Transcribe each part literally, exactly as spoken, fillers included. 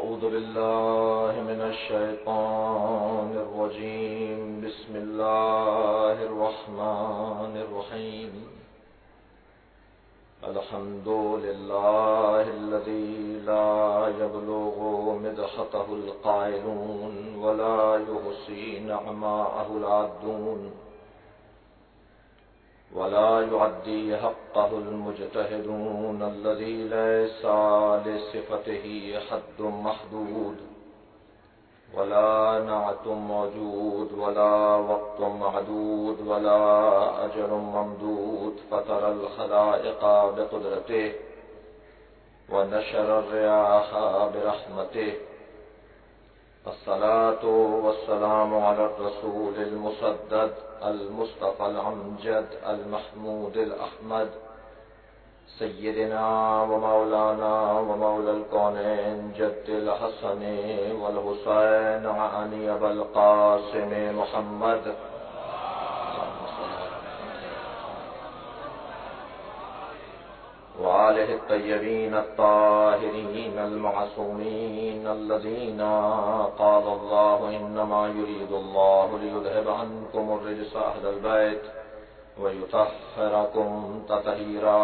أعوذ بالله من الشيطان الرجيم بسم الله الرحمن الرحيم الحمد لله الذي لا يبلغ مدحته القائلون ولا يحصي نعماءه العادون ولا يعدي حقه المجتهدون الذي ليس لصفته حد محدود ولا نعت موجود ولا وقت معدود ولا أجل ممدود فطر الخلائق بقدرته ونشر الرياح برحمته الصلاة والسلام على الرسول المسدد المصطفى الأمجد المحمود الأحمد سيدنا ومولانا ومولى الكونين جد الحسن والحسين وعلي أبا القاسم محمد وآله الطيبين الطاهرين المعصومين الذين قال الله إنما يريد الله ليذهب عنكم الرجس أهل البيت ويطهركم تطهيرا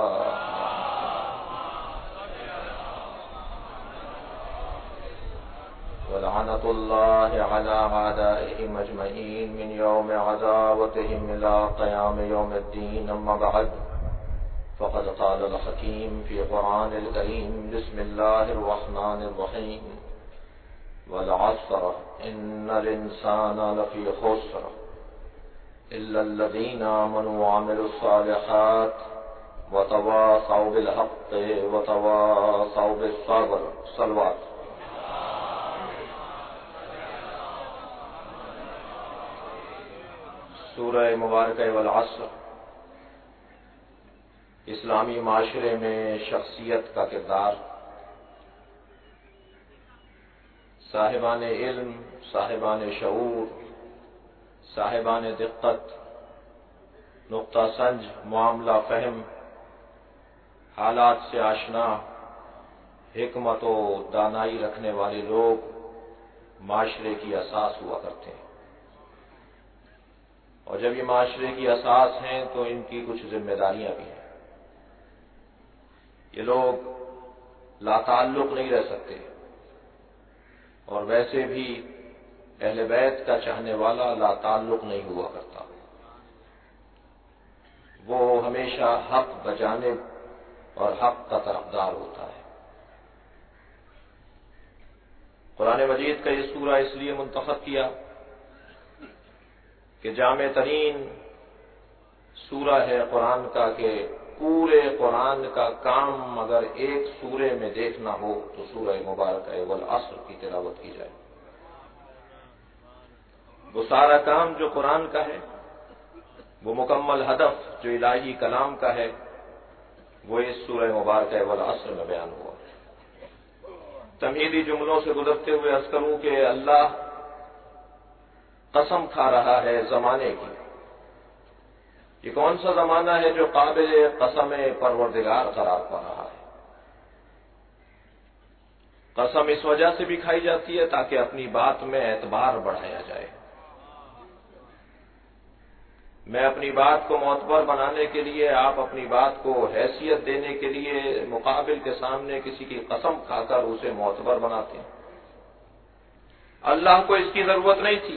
ولعنة الله على أعدائهم أجمعين من يوم عداوتهم إلى قيام يوم الدين أما بعد فقد قال الحكيم في قرآن الكريم بسم الله الرحمن الرحيم والعصر إن الإنسان لفي خسر إلا الذين آمنوا وعملوا الصالحات وتواصوا بالحق وتواصوا بالصبر صلوات سورہ مبارکہ والعصر اسلامی معاشرے میں شخصیت کا کردار، صاحبان علم، صاحبان شعور، صاحبان دقت، نقطہ سنج، معاملہ فہم، حالات سے آشنا، حکمت و دانائی رکھنے والے لوگ معاشرے کی اساس ہوا کرتے ہیں، اور جب یہ معاشرے کی اساس ہیں تو ان کی کچھ ذمہ داریاں بھی ہیں۔ یہ لوگ لا تعلق نہیں رہ سکتے، اور ویسے بھی اہل بیت کا چاہنے والا لا تعلق نہیں ہوا کرتا، وہ ہمیشہ حق بجانب اور حق کا طرفدار ہوتا ہے۔ قرآن مجید کا یہ سورہ اس لیے منتخب کیا کہ جامع ترین سورہ ہے قرآن کا، کہ پورے قرآن کا کام اگر ایک سورے میں دیکھنا ہو تو سورہ مبارکہ والعصر کی تلاوت کی جائے۔ وہ سارا کام جو قرآن کا ہے، وہ مکمل ہدف جو الہی کلام کا ہے، وہ اس سورہ مبارکہ والعصر میں بیان ہوا۔ تمہیدی جملوں سے گزرتے ہوئے عرض کروں کہ اللہ قسم کھا رہا ہے زمانے کی۔ یہ کون سا زمانہ ہے جو قابل قسم پروردگار قرار پا رہا ہے؟ قسم اس وجہ سے بھی کھائی جاتی ہے تاکہ اپنی بات میں اعتبار بڑھایا جائے۔ میں اپنی بات کو معتبر بنانے کے لیے، آپ اپنی بات کو حیثیت دینے کے لیے مقابل کے سامنے کسی کی قسم کھا کر اسے معتبر بناتے ہیں۔ اللہ کو اس کی ضرورت نہیں تھی۔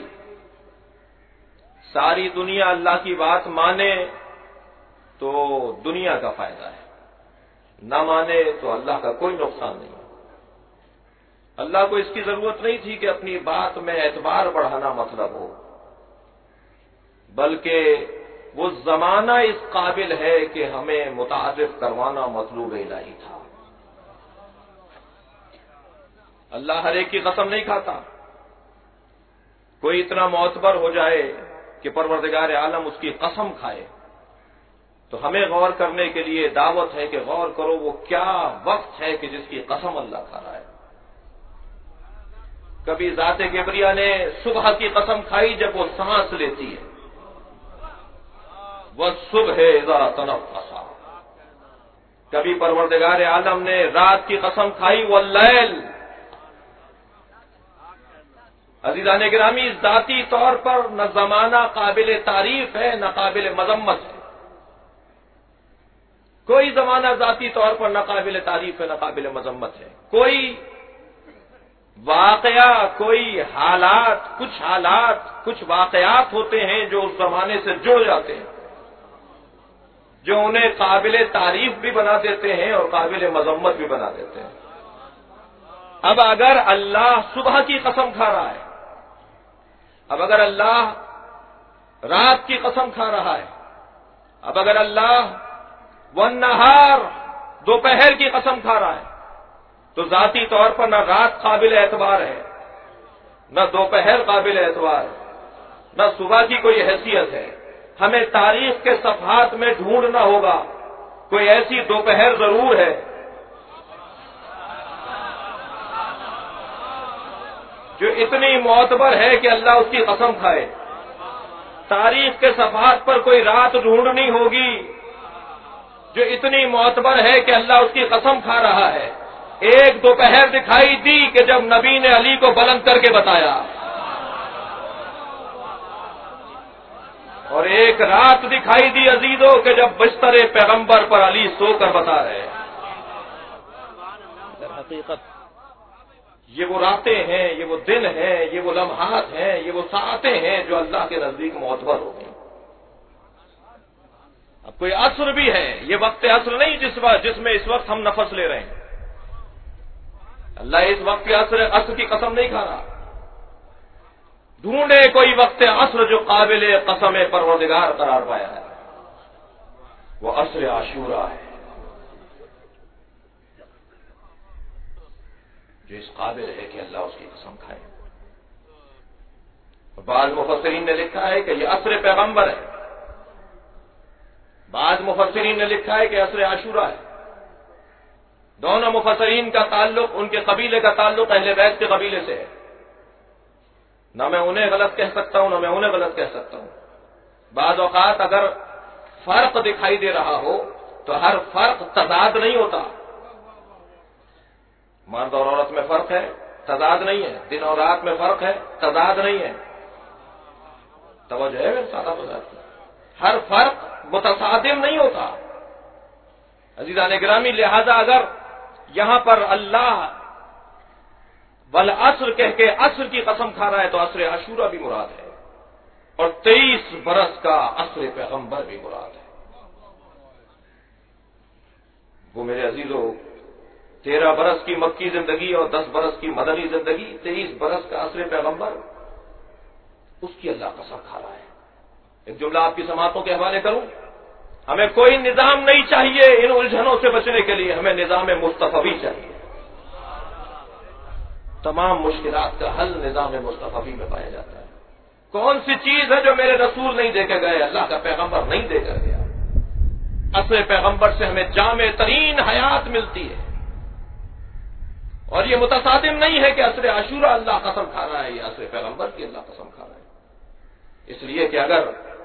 ساری دنیا اللہ کی بات مانے تو دنیا کا فائدہ ہے، نہ مانے تو اللہ کا کوئی نقصان نہیں۔ اللہ کو اس کی ضرورت نہیں تھی کہ اپنی بات میں اعتبار بڑھانا مطلب ہو، بلکہ وہ زمانہ اس قابل ہے کہ ہمیں متعارف کروانا مطلوب الہی تھا۔ اللہ ہر ایک کی قسم نہیں کھاتا۔ کوئی اتنا معتبر ہو جائے کہ پروردگار عالم اس کی قسم کھائے تو ہمیں غور کرنے کے لیے دعوت ہے کہ غور کرو وہ کیا وقت ہے کہ جس کی قسم اللہ کھا رہا ہے۔ کبھی ذات کبریا نے صبح کی قسم کھائی جب وہ سانس لیتی ہے، والصبح اذا تنفس۔ کبھی پروردگار عالم نے رات کی قسم کھائی واللیل عزیزان گرامی، ذاتی طور پر نہ زمانہ قابل تعریف ہے نہ قابل مذمت ہے. کوئی زمانہ ذاتی طور پر نہ قابل تعریف ہے نہ قابل مذمت ہے. کوئی واقعہ، کوئی حالات، کچھ حالات، کچھ واقعات ہوتے ہیں جو اس زمانے سے جڑ جاتے ہیں، جو انہیں قابل تعریف بھی بنا دیتے ہیں اور قابل مذمت بھی بنا دیتے ہیں. اب اگر اللہ صبح کی قسم کھا رہا ہے، اب اگر اللہ رات کی قسم کھا رہا ہے، اب اگر اللہ والنہار دوپہر کی قسم کھا رہا ہے، تو ذاتی طور پر نہ رات قابل اعتبار ہے، نہ دوپہر قابل اعتبار ہے، نہ صبح کی کوئی حیثیت ہے. ہمیں تاریخ کے صفحات میں ڈھونڈنا ہوگا کوئی ایسی دوپہر ضرور ہے جو اتنی معتبر ہے کہ اللہ اس کی قسم کھائے. تاریخ کے صفحات پر کوئی رات ڈھونڈنی ہوگی جو اتنی معتبر ہے کہ اللہ اس کی قسم کھا رہا ہے. ایک دوپہر دکھائی دی کہ جب نبی نے علی کو بلند کر کے بتایا، اور ایک رات دکھائی دی عزیزوں کہ جب بستر پیغمبر پر علی سو کر بتا رہے ہیں. در حقیقت یہ وہ راتیں ہیں، یہ وہ دن ہیں، یہ وہ لمحات ہیں، یہ وہ ساعتیں ہیں جو اللہ کے نزدیک معتبر ہو گئی. اب کوئی عصر بھی ہے، یہ وقت عصر نہیں جس وقت جس میں اس وقت ہم نفس لے رہے ہیں. اللہ اس وقت کے عصر عصر کی قسم نہیں کھا رہا. ڈھونڈے کوئی وقت عصر جو قابل قسم پروردگار قرار پایا ہے، وہ عصر عاشورہ ہے جو اس قابل ہے کہ اللہ اس کی قسم کھائے. بعض مفسرین نے لکھا ہے کہ یہ عصر پیغمبر ہے، بعض مفسرین نے لکھا ہے کہ عصر عاشورہ ہے. دونوں مفسرین کا تعلق، ان کے قبیلے کا تعلق اہل بیت کے قبیلے سے ہے. نہ میں انہیں غلط کہہ سکتا ہوں نہ میں انہیں غلط کہہ سکتا ہوں. بعض اوقات اگر فرق دکھائی دے رہا ہو تو ہر فرق تضاد نہیں ہوتا. مرد اور عورت میں فرق ہے، تضاد نہیں ہے. دن اور رات میں فرق ہے، تضاد نہیں ہے. توجہ ہے میرے سادہ بزرگ، ہر فرق متصادم نہیں ہوتا. عزیزان گرامی، لہذا اگر یہاں پر اللہ والعصر کہہ کے عصر کی قسم کھا رہا ہے تو عصر عاشورہ بھی مراد ہے، اور تیئیس برس کا عصر پیغمبر بھی مراد ہے. وہ میرے عزیزوں، تیرہ برس کی مکی زندگی اور دس برس کی مدنی زندگی، تیئیس برس کا عصر پیغمبر، اس کی اللہ قسم کھا رہا ہے. ایک جملہ آپ کی سماعتوں کے حوالے کروں، ہمیں کوئی نظام نہیں چاہیے ان الجھنوں سے بچنے کے لیے، ہمیں نظام مصطفی چاہیے. تمام مشکلات کا حل نظام مصطفی میں پایا جاتا ہے. کون سی چیز ہے جو میرے رسول نہیں دے کے گئے، اللہ کا پیغمبر نہیں دے کر گیا؟ عصر پیغمبر سے ہمیں جامع ترین حیات ملتی ہے، اور یہ متصادم نہیں ہے کہ عصر عاشورہ اللہ قسم کھا رہا ہے یا عصر پیغمبر کی اللہ قسم کھا رہا ہے. اس لیے کہ اگر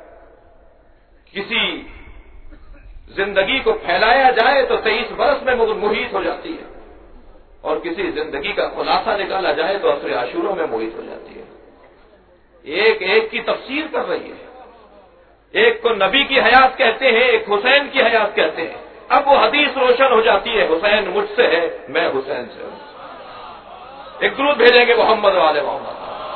کسی زندگی کو پھیلایا جائے تو تیئیس برس میں محیط ہو جاتی ہے، اور کسی زندگی کا خلاصہ نکالا جائے تو عصر عاشورہ میں محیط ہو جاتی ہے. ایک ایک کی تفسیر کر رہی ہے. ایک کو نبی کی حیات کہتے ہیں، ایک حسین کی حیات کہتے ہیں. اب وہ حدیث روشن ہو جاتی ہے، حسین مجھ سے ہے، میں حسین سے ہوں. ایک درود بھیجیں گے محمد والے محمد.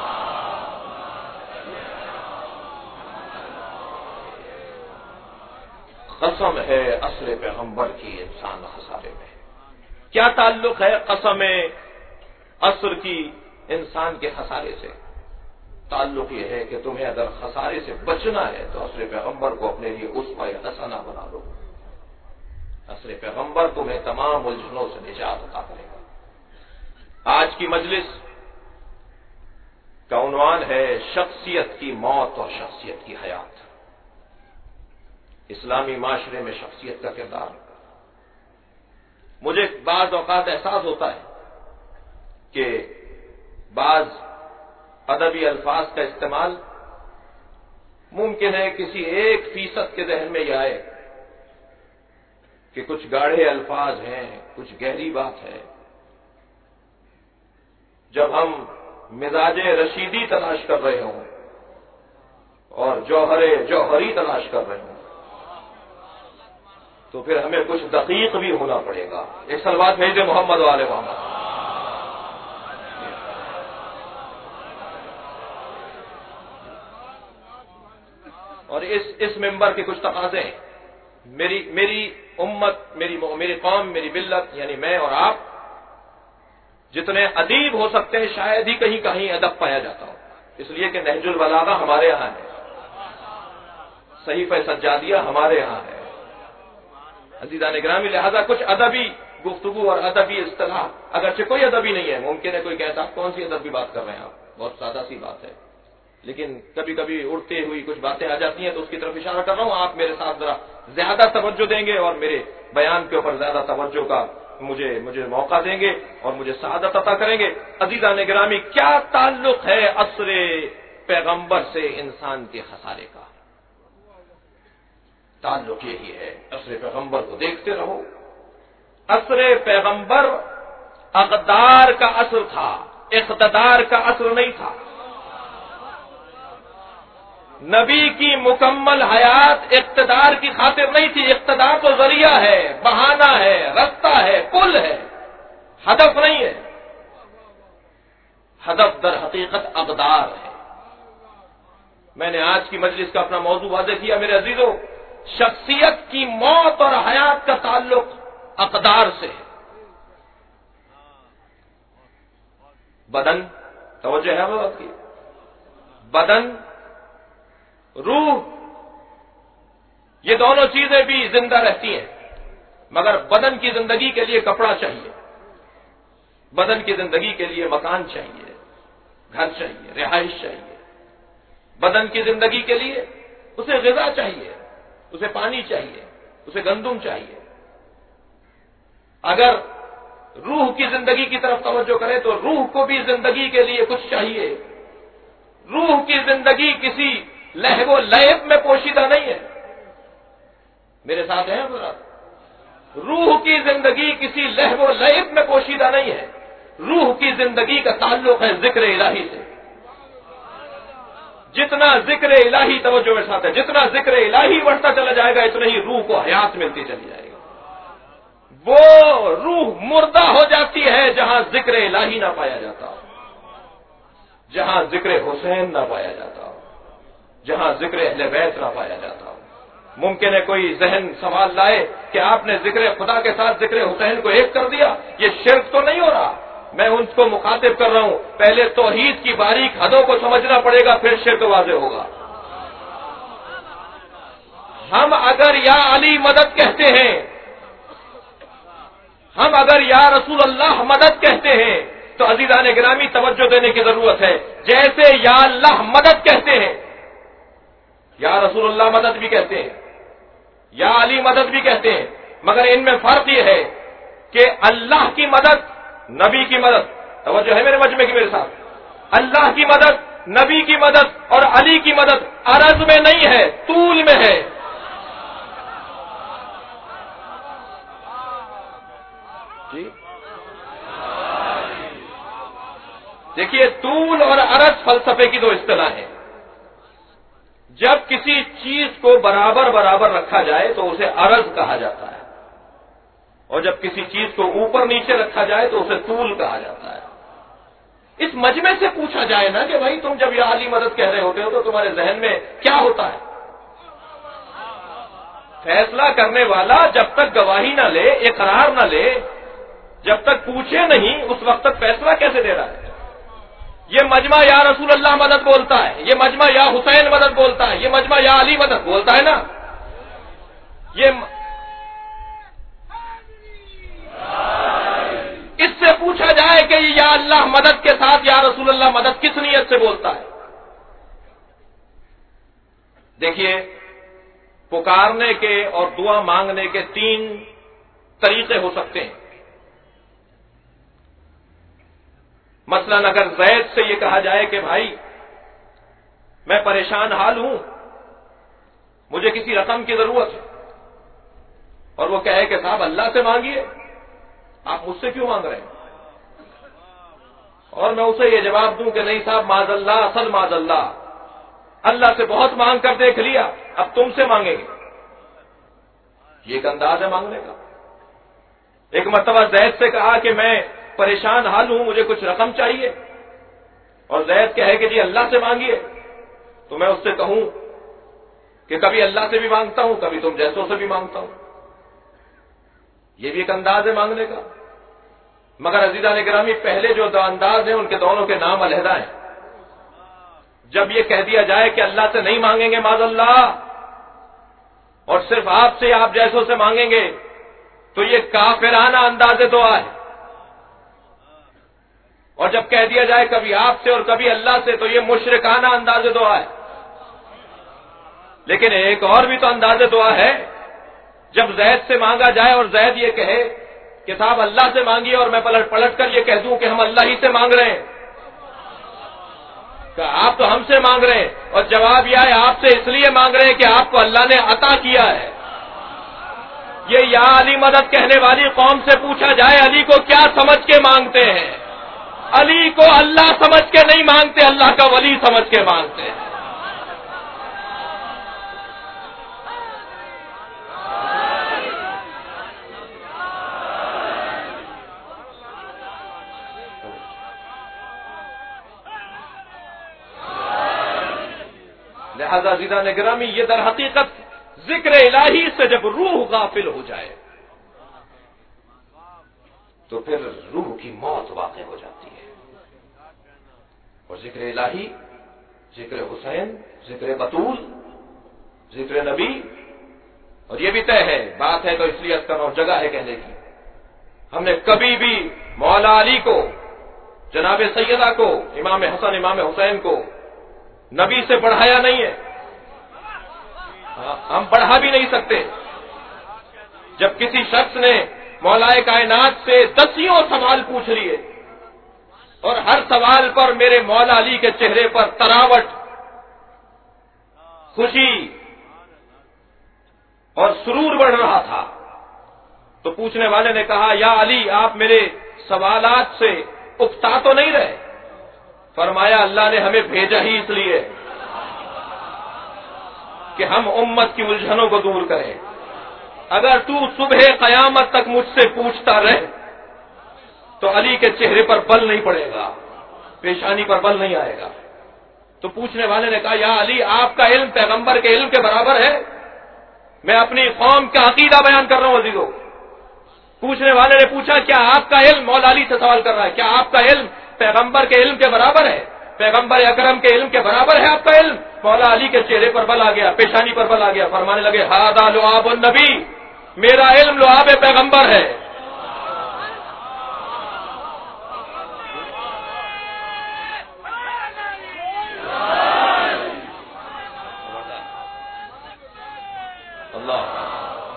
قسم ہے عصر پیغمبر کی انسان خسارے میں. کیا تعلق ہے قسم عصر کی انسان کے خسارے سے؟ تعلق یہ ہے کہ تمہیں اگر خسارے سے بچنا ہے تو عصر پیغمبر کو اپنے لیے اسوہ حسنہ بنا لو. عصر پیغمبر تمہیں تمام الجھنوں سے نجات عطا کرے گا. آج کی مجلس کا عنوان ہے شخصیت کی موت اور شخصیت کی حیات. اسلامی معاشرے میں شخصیت کا کردار. مجھے بعض اوقات احساس ہوتا ہے کہ بعض ادبی الفاظ کا استعمال ممکن ہے کسی ایک فیصد کے ذہن میں یہ آئے کہ کچھ گاڑھے الفاظ ہیں، کچھ گہری بات ہے. جب ہم مزاج رشیدی تلاش کر رہے ہوں اور جوہر جوہری تلاش کر رہے ہوں تو پھر ہمیں کچھ دقیق بھی ہونا پڑے گا. ایک صلوات بھیج دیں محمد والے محمد. اور اس اس ممبر کے کچھ تقاضے ہیں. میری میری امت، میری میری قوم، میری ملت یعنی میں اور آپ جتنے ادیب ہو سکتے ہیں شاید ہی کہیں کہیں ادب پایا جاتا ہو، اس لیے کہ نہج البلاغہ ہمارے یہاں ہے، صحیفہ سجادیہ ہمارے یہاں ہے. عزیزان گرامی، لہذا کچھ ادبی گفتگو اور ادبی اصطلاح، اگرچہ کوئی ادبی نہیں ہے، ممکن ہے کوئی کہتا آپ کون سی ادبی بات کر رہے ہیں، آپ بہت سادہ سی بات ہے، لیکن کبھی کبھی اڑتے ہوئی کچھ باتیں آ جاتی ہیں تو اس کی طرف اشارہ کر رہا ہوں. آپ میرے ساتھ ذرا زیادہ توجہ دیں گے اور میرے بیان کے اوپر زیادہ توجہ کا مجھے مجھے موقع دیں گے اور مجھے سعادت عطا کریں گے. عزیزان گرامی، کیا تعلق ہے عصر پیغمبر سے انسان کے خسارے کا؟ تعلق یہی ہے، عصر پیغمبر کو دیکھتے رہو. عصر پیغمبر اقدار کا عصر تھا، اقتدار کا عصر نہیں تھا. نبی کی مکمل حیات اقتدار کی خاطر نہیں تھی. اقتدار تو ذریعہ ہے، بہانہ ہے، رستہ ہے، پل ہے، ہدف نہیں ہے. ہدف در حقیقت اقدار ہے. میں نے آج کی مجلس کا اپنا موضوع واضح کیا میرے عزیزوں. شخصیت کی موت اور حیات کا تعلق اقدار سے ہے. بدن، توجہ ہے بات کی، بدن، روح، یہ دونوں چیزیں بھی زندہ رہتی ہیں، مگر بدن کی زندگی کے لیے کپڑا چاہیے، بدن کی زندگی کے لیے مکان چاہیے، گھر چاہیے، رہائش چاہیے. بدن کی زندگی کے لیے اسے غذا چاہیے، اسے پانی چاہیے، اسے گندم چاہیے. اگر روح کی زندگی کی طرف توجہ کرے تو روح کو بھی زندگی کے لیے کچھ چاہیے. روح کی زندگی کسی لہو و لعب میں پوشیدہ نہیں ہے. میرے ساتھ ہیں حضرات؟ روح کی زندگی کسی لہو و لعب میں پوشیدہ نہیں ہے. روح کی زندگی کا تعلق ہے ذکر الہی سے. جتنا ذکر الہی، توجہ میرے ساتھ ہے، جتنا ذکر الہی بڑھتا چلا جائے گا اتنا ہی روح کو حیات ملتی چلی جائے گی. وہ روح مردہ ہو جاتی ہے جہاں ذکر الہی نہ پایا جاتا ہو، جہاں ذکر حسین نہ پایا جاتا ہو، جہاں ذکر اہل بیت نہ پایا جاتا ہو. ممکن ہے کوئی ذہن سوال لائے کہ آپ نے ذکر خدا کے ساتھ ذکر حسین کو ایک کر دیا، یہ شرک تو نہیں ہو رہا؟ میں ان کو مخاطب کر رہا ہوں، پہلے توحید کی باریک حدوں کو سمجھنا پڑے گا، پھر شرک واضح ہوگا. ہم اگر یا علی مدد کہتے ہیں، ہم اگر یا رسول اللہ مدد کہتے ہیں تو عزیزان گرامی توجہ دینے کی ضرورت ہے. جیسے یا اللہ مدد کہتے ہیں، یا رسول اللہ مدد بھی کہتے ہیں، یا علی مدد بھی کہتے ہیں، مگر ان میں فرق یہ ہے کہ اللہ کی مدد، نبی کی مدد، توجہ ہے میرے مجمع کی میرے ساتھ، اللہ کی مدد، نبی کی مدد اور علی کی مدد عرض میں نہیں ہے، طول میں ہے. جی دیکھیے، طول اور عرض فلسفے کی دو اصطلاح ہیں. جب کسی چیز کو برابر برابر رکھا جائے تو اسے عرض کہا جاتا ہے، اور جب کسی چیز کو اوپر نیچے رکھا جائے تو اسے طول کہا جاتا ہے. اس مجمع سے پوچھا جائے نا کہ بھائی تم جب یا علی مدد کہہ رہے ہوتے ہو تو تمہارے ذہن میں کیا ہوتا ہے؟ فیصلہ کرنے والا جب تک گواہی نہ لے، اقرار نہ لے، جب تک پوچھے نہیں، اس وقت تک فیصلہ کیسے دے رہا ہے؟ یہ مجمع یا رسول اللہ مدد بولتا ہے، یہ مجمع یا حسین مدد بولتا ہے، یہ مجمع یا علی مدد بولتا ہے نا. یہ اس سے پوچھا جائے کہ یہ یا اللہ مدد کے ساتھ یا رسول اللہ مدد کس نیت سے بولتا ہے؟ دیکھیے، پکارنے کے اور دعا مانگنے کے تین طریقے ہو سکتے ہیں. مثلا اگر زید سے یہ کہا جائے کہ بھائی میں پریشان حال ہوں، مجھے کسی رقم کی ضرورت ہے، اور وہ کہے کہ صاحب اللہ سے مانگیے، آپ مجھ سے کیوں مانگ رہے ہیں؟ اور میں اسے یہ جواب دوں کہ نہیں صاحب معاذ اللہ، اصل معاذ اللہ، اللہ سے بہت مانگ کر دیکھ لیا، اب تم سے مانگیں گے. یہ ایک انداز ہے مانگنے کا. ایک مرتبہ زید سے کہا کہ میں پریشان حال ہوں، مجھے کچھ رقم چاہیے، اور زید کہے کہ جی اللہ سے مانگیے، تو میں اس سے کہوں کہ کبھی اللہ سے بھی مانگتا ہوں، کبھی تم جیسوں سے بھی مانگتا ہوں. یہ بھی ایک انداز ہے مانگنے کا. مگر عزیزان گرامی، پہلے جو دو انداز ہیں ان کے دونوں کے نام علیحدہ ہیں. جب یہ کہہ دیا جائے کہ اللہ سے نہیں مانگیں گے معاذ اللہ، اور صرف آپ سے، آپ جیسوں سے مانگیں گے، تو یہ کافرانہ انداز دعا ہے. اور جب کہہ دیا جائے کبھی آپ سے اور کبھی اللہ سے، تو یہ مشرکانہ انداز دعا ہے. لیکن ایک اور بھی تو انداز دعا ہے، جب زید سے مانگا جائے اور زید یہ کہے کہ صاحب اللہ سے مانگیے، اور میں پلٹ پلٹ کر یہ کہہ دوں کہ ہم اللہ ہی سے مانگ رہے ہیں، کہ آپ تو ہم سے مانگ رہے ہیں، اور جواب یہ ہے آپ سے اس لیے مانگ رہے ہیں کہ آپ کو اللہ نے عطا کیا ہے. یہ یا علی مدد کہنے والی قوم سے پوچھا جائے علی کو کیا سمجھ کے مانگتے ہیں؟ علی کو اللہ سمجھ کے نہیں مانگتے، اللہ کا ولی سمجھ کے مانگتے ہیں. لہذا عزیزان گرامی، یہ در حقیقت ذکر الہی سے جب روح غافل ہو جائے تو پھر روح کی موت واقع ہو جاتی ہے. اور ذکر الہی، ذکر حسین، ذکر بطول، ذکر نبی، اور یہ بھی طے ہے، بات ہے تو اس لیے اس کا جگہ ہے کہنے کی، ہم نے کبھی بھی مولا علی کو، جناب سیدہ کو، امام حسن امام حسین کو نبی سے بڑھایا نہیں ہے، ہم بڑھا بھی نہیں سکتے. جب کسی شخص نے مولا کائنات سے دسیوں سوال پوچھ لیے اور ہر سوال پر میرے مولا علی کے چہرے پر تراوٹ، خوشی اور سرور بڑھ رہا تھا، تو پوچھنے والے نے کہا یا علی آپ میرے سوالات سے اکتا تو نہیں رہے؟ فرمایا اللہ نے ہمیں بھیجا ہی اس لیے کہ ہم امت کی الجھنوں کو دور کریں. اگر تو صبح قیامت تک مجھ سے پوچھتا رہے تو علی کے چہرے پر بل نہیں پڑے گا، پیشانی پر بل نہیں آئے گا. تو پوچھنے والے نے کہا یا علی آپ کا علم پیغمبر کے علم کے برابر ہے؟ میں اپنی قوم کا عقیدہ بیان کر رہا ہوں عزیزو. پوچھنے والے نے پوچھا کیا آپ کا علم، مولا علی سے سوال کر رہا ہے، کیا آپ کا علم پیغمبر کے علم کے برابر ہے؟ پیغمبر اکرم کے علم کے برابر ہے آپ کا علم؟ مولا علی کے چہرے پر بل آ گیا، پیشانی پر بل آ گیا، فرمانے لگے ہذا لعاب النبی، میرا علم لعاب پیغمبر ہے. اللہ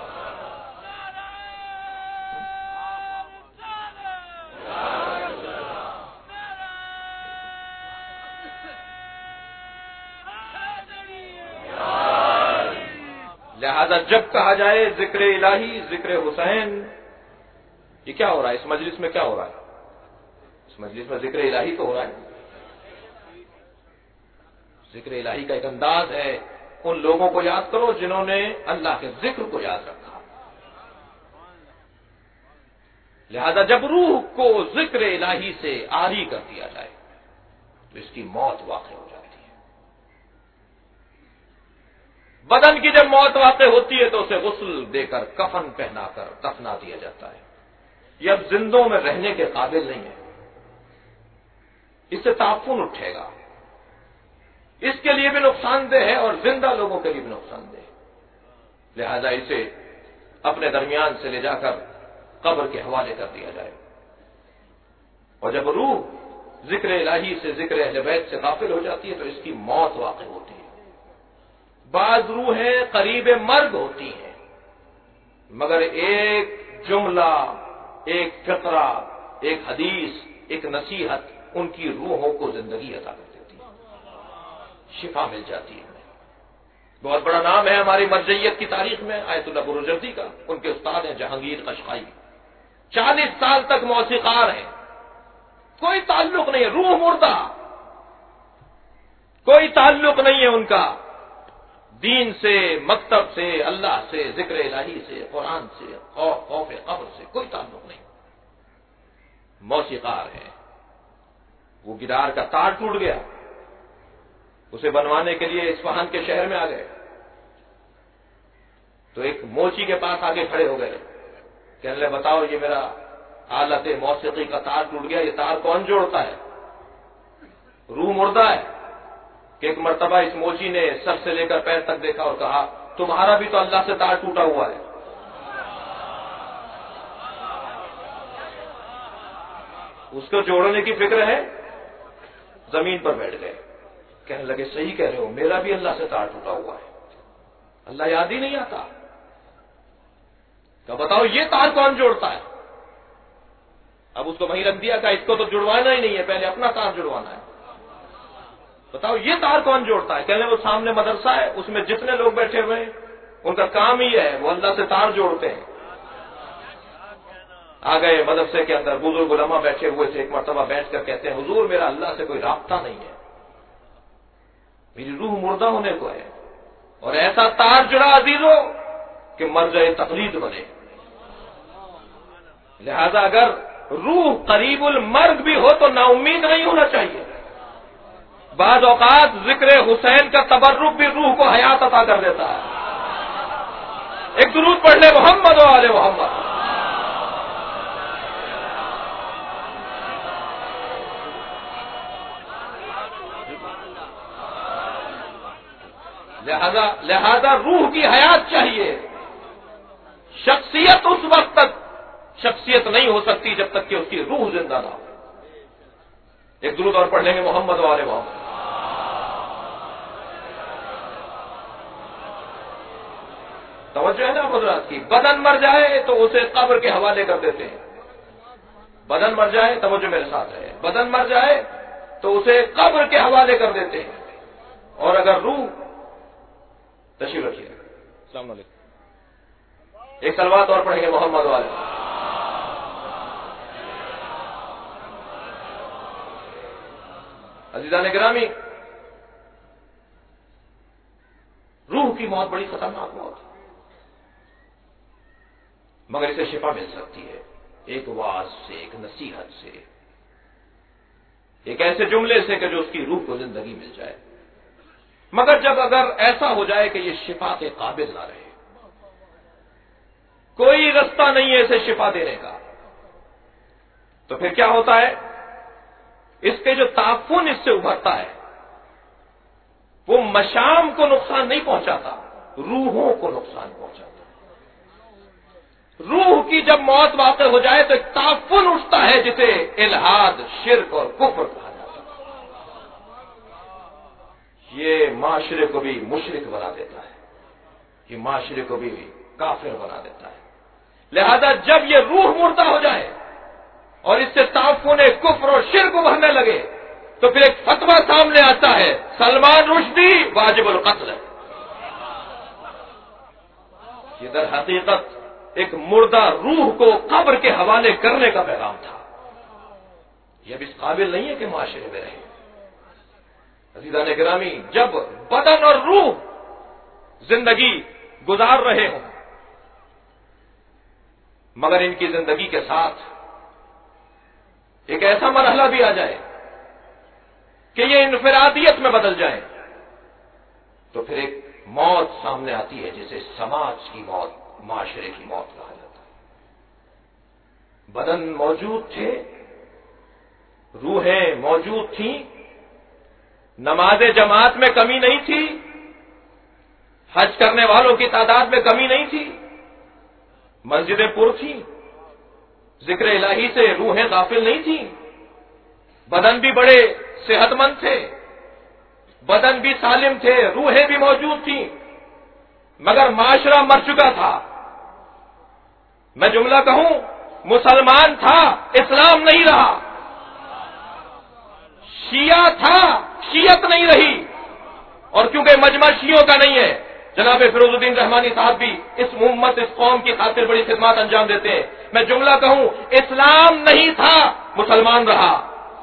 لہذا جب کہا جائے ذکر الہی، ذکر حسین، یہ کیا ہو رہا ہے اس مجلس میں؟ کیا ہو رہا ہے اس مجلس میں؟ ذکر الہی تو ہو رہا ہے. ذکر الہی کا ایک انداز ہے، ان لوگوں کو یاد کرو جنہوں نے اللہ کے ذکر کو یاد رکھا. لہذا جب روح کو ذکر الہی سے عاری کر دیا جائے تو اس کی موت واقع ہو جاتی ہے. بدن کی جب موت واقع ہوتی ہے تو اسے غسل دے کر، کفن پہنا کر دفنا دیا جاتا ہے. یہ اب زندوں میں رہنے کے قابل نہیں ہے، اس سے تعفن اٹھے گا، اس کے لیے بھی نقصان دہ ہے اور زندہ لوگوں کے لیے بھی نقصان دہ ہے. لہذا اسے اپنے درمیان سے لے جا کر قبر کے حوالے کر دیا جائے. اور جب روح ذکر الہی سے، ذکر اہل بیت سے غافل ہو جاتی ہے تو اس کی موت واقع ہوتی ہے. بعض روحیں قریب مرگ ہوتی ہیں مگر ایک جملہ، ایک فقرہ، ایک حدیث، ایک نصیحت ان کی روحوں کو زندگی عطا کر دیتی ہے، شفا مل جاتی ہے. بہت بڑا نام ہے ہماری مرجعیت کی تاریخ میں آیت اللہ بروجردی کا. ان کے استاد ہیں جہانگیر قشقائی، چالیس سال تک موسیقار ہیں، کوئی تعلق نہیں ہے، روح مردہ، کوئی تعلق نہیں ہے ان کا دین سے، مکتب سے، اللہ سے، ذکر الہی سے، قرآن سے، خوف خوف قبر سے کوئی تعلق نہیں۔ موسیقار ہے، وہ گٹار کا تار ٹوٹ گیا، اسے بنوانے کے لیے اصفہان کے شہر میں آ گئے، تو ایک موچی کے پاس آگے کھڑے ہو گئے، کہنے لگے بتاؤ یہ میرا آلت موسیقی کا تار ٹوٹ گیا، یہ تار کون جوڑتا ہے؟ روح مردہ ہے کہ ایک مرتبہ اس موچی نے سر سے لے کر پیر تک دیکھا اور کہا تمہارا بھی تو اللہ سے تار ٹوٹا ہوا ہے۔ اس کو جوڑنے کی فکر ہے، زمین پر بیٹھ گئے، کہنے لگے صحیح کہہ رہے ہو، میرا بھی اللہ سے تار ٹوٹا ہوا ہے، اللہ یاد ہی نہیں آتا۔ کہ بتاؤ یہ تار کون جوڑتا ہے؟ اب اس کو وہیں رکھ دیا کہ اس کو تو جڑوانا ہی نہیں ہے، پہلے اپنا تار جڑوانا ہے، بتاؤ یہ تار کون جوڑتا ہے؟ کہنے وہ سامنے مدرسہ ہے، اس میں جتنے لوگ بیٹھے ہوئے ہیں ان کا کام ہی ہے، وہ اللہ سے تار جوڑتے ہیں۔ آ گئے مدرسے کے اندر، بزرگ علماء بیٹھے ہوئے تھے، ایک مرتبہ بیٹھ کر کہتے ہیں حضور میرا اللہ سے کوئی رابطہ نہیں ہے، میری روح مردہ ہونے کو ہے، اور ایسا تار جڑا عزیزو کہ مرجع تقلید بنے۔ لہذا اگر روح قریب المرگ بھی ہو تو نا امید نہیں ہونا چاہیے۔ بعض اوقات ذکر حسین کا تبرک بھی روح کو حیات عطا کر دیتا ہے۔ ایک درود پڑھ لے محمد و آل محمد۔ لہذا لہذا روح کی حیات چاہیے۔ شخصیت اس وقت تک شخصیت نہیں ہو سکتی جب تک کہ اس کی روح زندہ نہ ہو۔ ایک درود اور پڑھ لیں گے محمد و آل محمد۔ توجہ ہے نا حضرات کی؟ بدن مر جائے تو اسے قبر کے حوالے کر دیتے ہیں۔ بدن مر جائے، توجہ میرے ساتھ ہے، بدن مر جائے تو اسے قبر کے حوالے کر دیتے ہیں، اور اگر روح، تشریف رکھیے، السلام علیکم، ایک صلوات اور پڑھیں گے محمد والے۔ عزیزان گرامی، روح کی موت بڑی خطرناک موت ہے، مگر اسے شفا مل سکتی ہے ایک واعظ سے، ایک نصیحت سے، ایک ایسے جملے سے کہ جو اس کی روح کو زندگی مل جائے۔ مگر جب اگر ایسا ہو جائے کہ یہ شفا کے قابل نہ رہے، کوئی رستہ نہیں ہے اسے شفا دینے کا، تو پھر کیا ہوتا ہے؟ اس کے جو تعفن اس سے ابھرتا ہے وہ مشام کو نقصان نہیں پہنچاتا، روحوں کو نقصان پہنچاتا۔ روح کی جب موت واقع ہو جائے تو ایک تعفن اٹھتا ہے جسے الحاد، شرک اور کفر کہا جاتا ہے۔ یہ معاشرے کو بھی مشرک بنا دیتا ہے، یہ معاشرے کو بھی کافر بنا دیتا ہے۔ لہذا جب یہ روح مردہ ہو جائے اور اس سے تعفن کفر اور شرک ابھرنے لگے تو پھر ایک فتویٰ سامنے آتا ہے، سلمان رشدی واجب القتل ہے۔ یہ در حقیقت ایک مردہ روح کو قبر کے حوالے کرنے کا پیغام تھا۔ یہ اب اس قابل نہیں ہے کہ معاشرے میں رہے۔ عزیزان گرامی، جب بدن اور روح زندگی گزار رہے ہوں مگر ان کی زندگی کے ساتھ ایک ایسا مرحلہ بھی آ جائے کہ یہ انفرادیت میں بدل جائیں، تو پھر ایک موت سامنے آتی ہے جسے سماج کی موت، معاشرے کی موت کہا جاتا ہے۔ بدن موجود تھے، روحیں موجود تھیں، نماز جماعت میں کمی نہیں تھی، حج کرنے والوں کی تعداد میں کمی نہیں تھی، مسجدیں پر تھیں، ذکر الہی سے روحیں غافل نہیں تھیں، بدن بھی بڑے صحت مند تھے، بدن بھی سالم تھے، روحیں بھی موجود تھیں، مگر معاشرہ مر چکا تھا۔ میں جملہ کہوں، مسلمان تھا، اسلام نہیں رہا، شیعہ تھا، شیعت نہیں رہی، اور کیونکہ مجمع شیعوں کا نہیں ہے، جناب فیروز الدین رحمانی صاحب بھی اس امت، اس قوم کی خاطر بڑی خدمات انجام دیتے ہیں۔ میں جملہ کہوں، اسلام نہیں تھا، مسلمان رہا،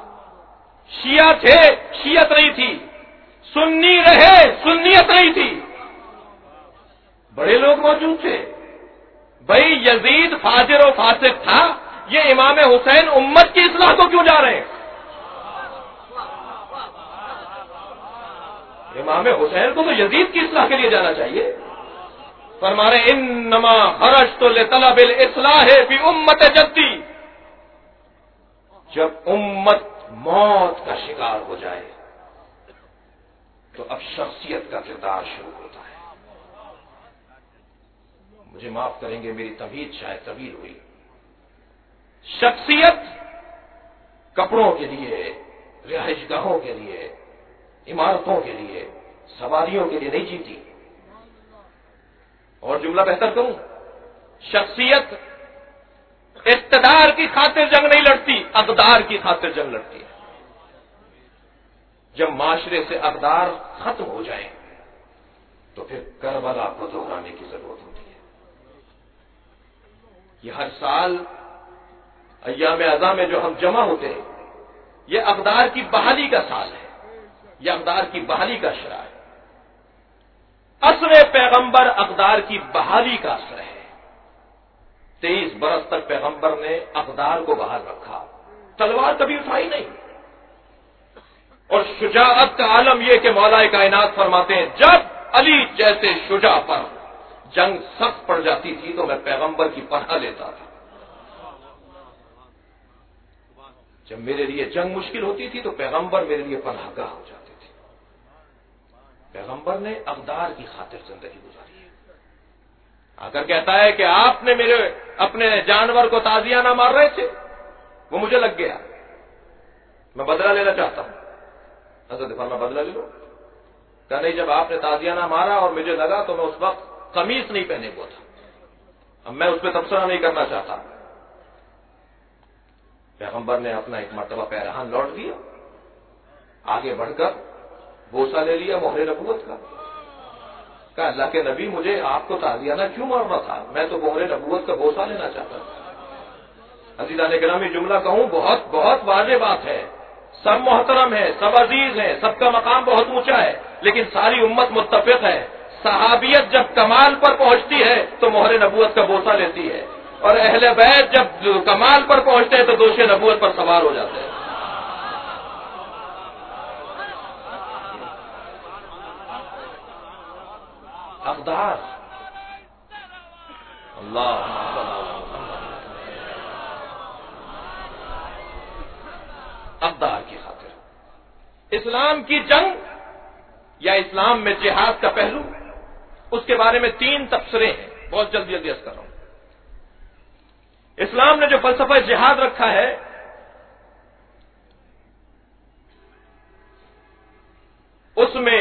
شیعہ تھے شیعت نہیں تھی، سنی رہے سنیت نہیں تھی، بڑے لوگ موجود تھے. بھائی یزید فاجر و فاسق تھا، یہ امام حسین امت کی اصلاح کو کیوں جا رہے ہیں؟ امام حسین کو تو یزید کی اصلاح کے لیے جانا چاہیے. فرما رہے انما خرجت لطلب الاصلاح فی امت جدی. جب امت موت کا شکار ہو جائے تو اب شخصیت کا کردار شروع ہوتا ہے. مجھے معاف کریں گے، میری تمہید شاید طویل ہوئی. شخصیت کپڑوں کے لیے، رہائش گاہوں کے لیے، عمارتوں کے لیے، سواریوں کے لیے نہیں جیتی. اور جملہ بہتر کروں، شخصیت اقتدار کی خاطر جنگ نہیں لڑتی، اقدار کی خاطر جنگ لڑتی ہے. جب معاشرے سے اقدار ختم ہو جائیں تو پھر کربلا کو دہرانے کی ضرورت ہوتی ہے. یہ ہر سال ایام اعزاں میں جو ہم جمع ہوتے ہیں، یہ اقدار کی بحالی کا سال ہے، یہ اقدار کی بحالی کا اشرا ہے. عصر پیغمبر اقدار کی بحالی کا اثر ہے. تیئیس برس تک پیغمبر نے اقدار کو بحال رکھا، تلوار کبھی اٹھائی نہیں. اور شجاعت کا عالم یہ کہ مولا کائنات فرماتے ہیں جب علی جیسے شجاع پر جنگ سخت پڑ جاتی تھی تو میں پیغمبر کی پناہ لیتا تھا. جب میرے لیے جنگ مشکل ہوتی تھی تو پیغمبر میرے لیے پناہ گاہ ہو جاتے تھے. پیغمبر نے اقدار کی خاطر زندگی گزاری ہے. اگر کہتا ہے کہ آپ نے میرے اپنے جانور کو تازیہ نہ مار رہے تھے، وہ مجھے لگ گیا، میں بدلہ لینا چاہتا ہوں. حضرت فرمایا بدلہ لے لو. کہ نہیں، جب آپ نے تازیہ نہ مارا اور مجھے لگا تو میں اس وقت قمیص نہیں پہنے ہوا تھا، اب میں اس پہ تبصرہ نہیں کرنا چاہتا. پیغمبر نے اپنا ایک مرتبہ پیرہن لوٹ دیا، آگے بڑھ کر بوسہ لے لیا مہر نبوت کا. کہا اللہ کے نبی مجھے آپ کو تعزیانہ کیوں مارنا تھا، میں تو مہر نبوت کا بوسہ لینا چاہتا تھا. عزیزان گرامی جملہ کہوں، بہت بہت واضح بات ہے. سب محترم ہے، سب عزیز ہیں، سب کا مقام بہت اونچا ہے، لیکن ساری امت متفق ہے صحابیت جب کمال پر پہنچتی ہے تو مہر نبوت کا بوسہ لیتی ہے، اور اہل بیت جب کمال پر پہنچتے ہیں تو دوش نبوت پر سوار ہو جاتے ہیں. اقدار اللہ اقدار کی خاطر اسلام کی جنگ یا اسلام میں جہاد کا پہلو، اس کے بارے میں تین تبصرے ہیں، بہت جلدی جلدی عرض کر رہا ہوں. اسلام نے جو فلسفہ جہاد رکھا ہے اس میں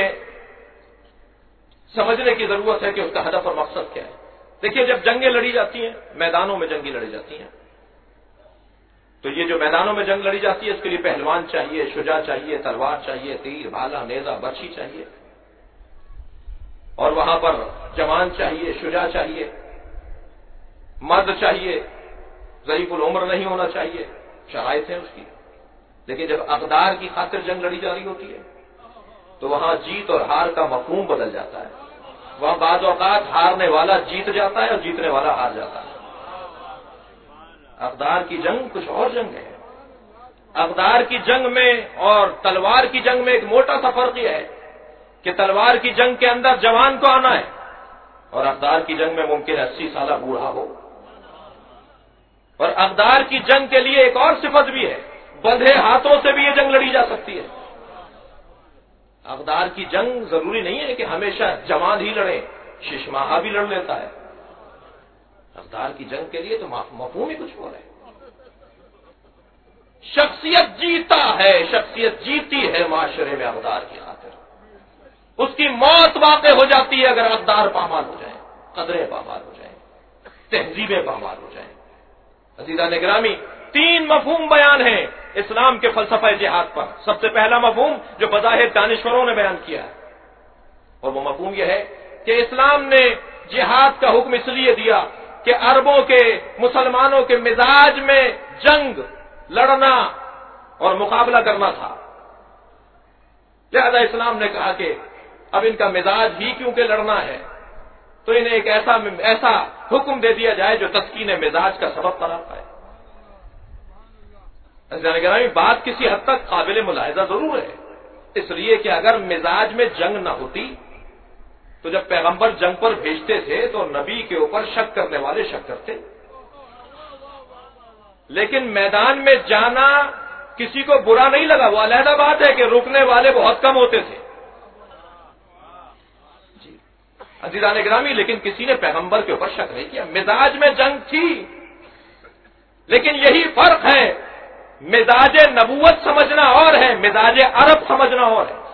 سمجھنے کی ضرورت ہے کہ اس کا ہدف اور مقصد کیا ہے. دیکھیے جب جنگیں لڑی جاتی ہیں، میدانوں میں جنگیں لڑی جاتی ہیں، تو یہ جو میدانوں میں جنگ لڑی جاتی ہے اس کے لیے پہلوان چاہیے، شجاع چاہیے، تلوار چاہیے، تیر، بھالا، نیزہ، برچھی چاہیے، اور وہاں پر جوان چاہیے، شجاع چاہیے، مرد چاہیے، ضعیف العمر نہیں ہونا چاہیے، شرائط ہیں اس کی. لیکن جب اقدار کی خاطر جنگ لڑی جا رہی ہوتی ہے تو وہاں جیت اور ہار کا مفہوم بدل جاتا ہے. وہاں بعض اوقات ہارنے والا جیت جاتا ہے اور جیتنے والا ہار جاتا ہے. اقدار کی جنگ کچھ اور جنگ ہے. اقدار کی جنگ میں اور تلوار کی جنگ میں ایک موٹا سا فرق یہ ہے کہ تلوار کی جنگ کے اندر جوان کو آنا ہے اور اقدار کی جنگ میں ممکن اسی سالہ بوڑھا ہو. اور اقدار کی جنگ کے لیے ایک اور صفت بھی ہے، بندھے ہاتھوں سے بھی یہ جنگ لڑی جا سکتی ہے. اقدار کی جنگ ضروری نہیں ہے کہ ہمیشہ جوان ہی لڑے، ششماہا بھی لڑ لیتا ہے. اقدار کی جنگ کے لیے تو مفہوم ہی کچھ اور ہے. شخصیت جیتا ہے، شخصیت جیتی ہے معاشرے میں اقدار کی خاطر. اس کی موت واقع ہو جاتی ہے اگر اقدار پامال ہو جائیں، قدریں پامال ہو جائیں، تہذیبیں پامال ہو جائیں. عزیزان گرامی، تین مفہوم بیان ہیں اسلام کے فلسفہ جہاد پر. سب سے پہلا مفہوم جو بظاہر دانشوروں نے بیان کیا ہے، اور وہ مفہوم یہ ہے کہ اسلام نے جہاد کا حکم اس لیے دیا کہ عربوں کے، مسلمانوں کے مزاج میں جنگ لڑنا اور مقابلہ کرنا تھا. لہذا اسلام نے کہا کہ اب ان کا مزاج ہی کیونکہ لڑنا ہے تو انہیں ایک ایسا ایسا حکم دے دیا جائے جو تسکین مزاج کا سبب قرار پائے۔ گرامی بات کسی حد تک قابل ملاحظہ ضرور ہے، اس لیے کہ اگر مزاج میں جنگ نہ ہوتی تو جب پیغمبر جنگ پر بھیجتے تھے تو نبی کے اوپر شک کرنے والے شک کرتے، لیکن میدان میں جانا کسی کو برا نہیں لگا، وہ علیحدہ بات ہے کہ رکنے والے بہت کم ہوتے تھے جی عزیزان گرامی، لیکن کسی نے پیغمبر کے اوپر شک نہیں کیا۔ مزاج میں جنگ تھی، لیکن یہی فرق ہے، مزاج نبوت سمجھنا اور ہے، مزاج عرب سمجھنا اور ہے۔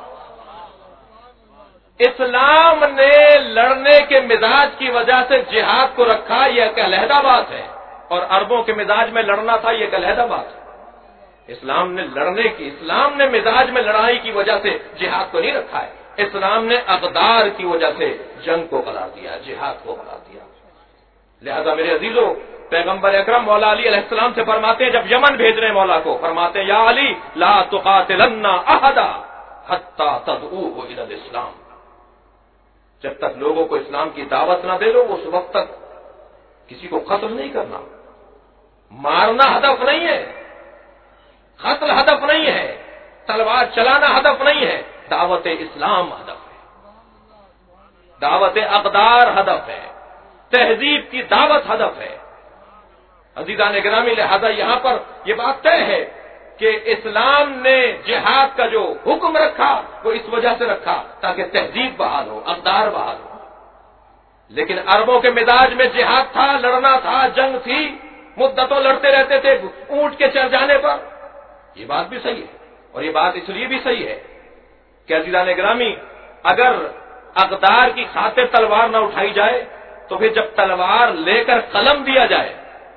اسلام نے لڑنے کے مزاج کی وجہ سے جہاد کو رکھا، یہ ایک علیحدہ بات ہے، اور عربوں کے مزاج میں لڑنا تھا، یہ ایک علیحدہ بات ہے۔ اسلام نے لڑنے کی اسلام نے مزاج میں لڑائی کی وجہ سے جہاد کو نہیں رکھا ہے، اسلام نے اقدار کی وجہ سے جنگ کو قرار دیا، جہاد کو قرار دیا۔ لہذا میرے عزیزو، پیغمبر اکرم مولا علی علیہ السلام سے فرماتے ہیں، جب یمن بھیج رہے ہیں مولا کو، فرماتے ہیں یا علی لا تقاتلن احدا حتی تدعوه الى الاسلام، جب تک لوگوں کو اسلام کی دعوت نہ دے لو اس وقت تک کسی کو قتل نہیں کرنا۔ مارنا ہدف نہیں ہے، قتل ہدف نہیں ہے، تلوار چلانا ہدف نہیں ہے، دعوت اسلام ہدف ہے، دعوت اقدار ہدف ہے، تہذیب کی دعوت ہدف ہے۔ عزیزان گرامی، لہذا یہاں پر یہ بات طے ہے کہ اسلام نے جہاد کا جو حکم رکھا وہ اس وجہ سے رکھا تاکہ تہذیب بحال ہو، اقدار بحال ہو۔ لیکن عربوں کے مزاج میں جہاد تھا، لڑنا تھا، جنگ تھی، مدتوں لڑتے رہتے تھے اونٹ کے چڑھ جانے پر۔ یہ بات بھی صحیح ہے، اور یہ بات اس لیے بھی صحیح ہے کہ عزیزان گرامی، اگر اقدار کی خاطر تلوار نہ اٹھائی جائے تو پھر جب تلوار لے کر قلم دیا جائے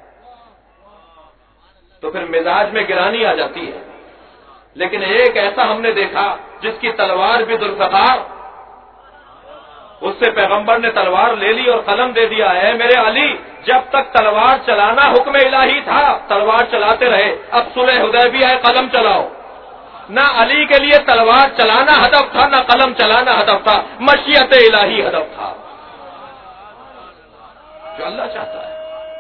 تو پھر مزاج میں گرانی آ جاتی ہے۔ لیکن ایک ایسا ہم نے دیکھا جس کی تلوار بھی ذوالفقار، اس سے پیغمبر نے تلوار لے لی اور قلم دے دیا ہے، میرے علی جب تک تلوار چلانا حکم الہی تھا تلوار چلاتے رہے، اب صلح حدیبیہ ہے قلم چلاؤ۔ نہ علی کے لیے تلوار چلانا ہدف تھا، نہ قلم چلانا ہدف تھا، مشیت الہی ہدف تھا، جو اللہ چاہتا ہے۔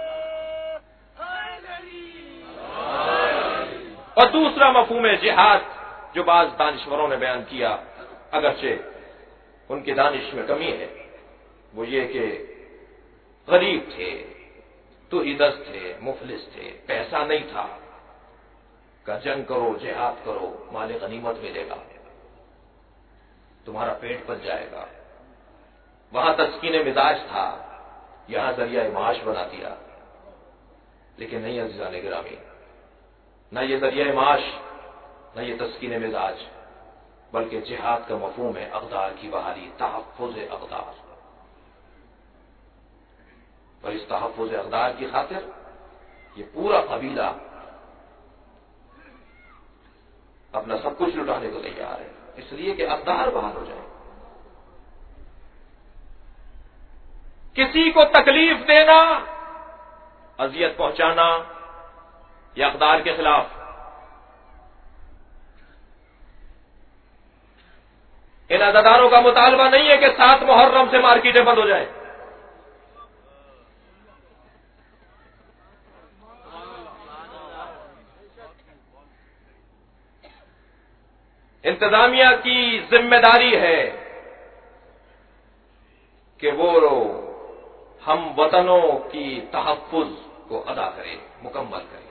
اور دوسرا مفہوم جہاد جو بعض دانشوروں نے بیان کیا، اگرچہ ان کی دانش میں کمی ہے، وہ یہ کہ غریب تھے، تو ہی دست تھے، مفلس تھے، پیسہ نہیں تھا، کہ جنگ کرو، جہاد کرو، مال غنیمت ملے گا، تمہارا پیٹ پل جائے گا۔ وہاں تسکین مزاج تھا، یہاں ذریعہ معاش بنا دیا۔ لیکن نہیں عزیزان گرامی، نہ یہ ذریعہ معاش، نہ یہ تسکین مزاج، بلکہ جہاد کا مفہوم ہے اقدار کی بحالی، تحفظ اقدار۔ اور اس تحفظ اقدار کی خاطر یہ پورا قبیلہ اپنا سب کچھ لٹانے کو تیار ہے، اس لیے کہ اقدار بحال ہو جائے۔ کسی کو تکلیف دینا، اذیت پہنچانا، یہ اقدار کے خلاف۔ ان عزاداروں کا مطالبہ نہیں ہے کہ سات محرم سے مارکیٹیں بند ہو جائیں۔ انتظامیہ کی ذمہ داری ہے کہ وہ ہم وطنوں کی تحفظ کو ادا کرے، مکمل کرے۔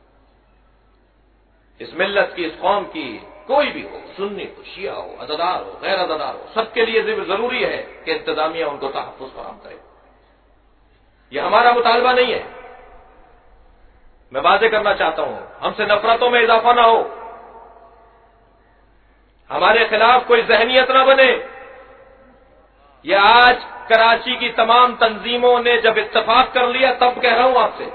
اس ملت کی، اس قوم کی، کوئی بھی ہو، سنی ہو، شیعہ ہو، عزادار ہو، غیر عزادار ہو، سب کے لیے ضروری ہے کہ انتظامیہ ان کو تحفظ فراہم کرے۔ یہ ہمارا مطالبہ نہیں ہے، میں واضح کرنا چاہتا ہوں، ہم سے نفرتوں میں اضافہ نہ ہو، ہمارے خلاف کوئی ذہنیت نہ بنے۔ یہ آج کراچی کی تمام تنظیموں نے جب اتفاق کر لیا تب کہہ رہا ہوں آپ سے،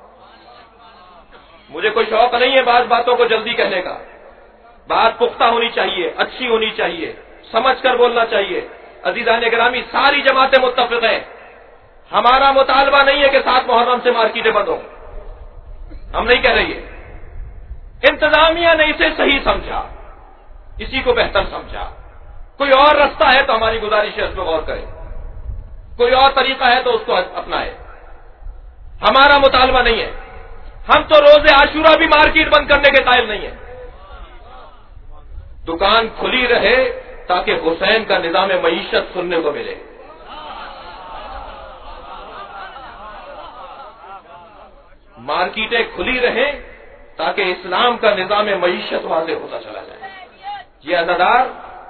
مجھے کوئی شوق نہیں ہے بعض باتوں کو جلدی کہنے کا، بات پختہ ہونی چاہیے، اچھی ہونی چاہیے، سمجھ کر بولنا چاہیے۔ عزیزان گرامی، ساری جماعتیں متفق ہیں، ہمارا مطالبہ نہیں ہے کہ سات محرم سے مارکیٹیں بند ہوں، ہم نہیں کہہ رہی ہے۔ انتظامیہ نے اسے صحیح سمجھا، اسی کو بہتر سمجھا. کوئی اور راستہ ہے تو ہماری گزارش ہے اس پہ غور کریں, کوئی اور طریقہ ہے تو اس کو اپنائیں. ہمارا مطالبہ نہیں ہے, ہم تو روز عاشورہ بھی مارکیٹ بند کرنے کے قائل نہیں ہیں. دکان کھلی رہے تاکہ حسین کا نظام معیشت سننے کو ملے. مارکیٹیں کھلی رہیں تاکہ اسلام کا نظام معیشت واضح ہوتا چلا جائے. یہ عزادار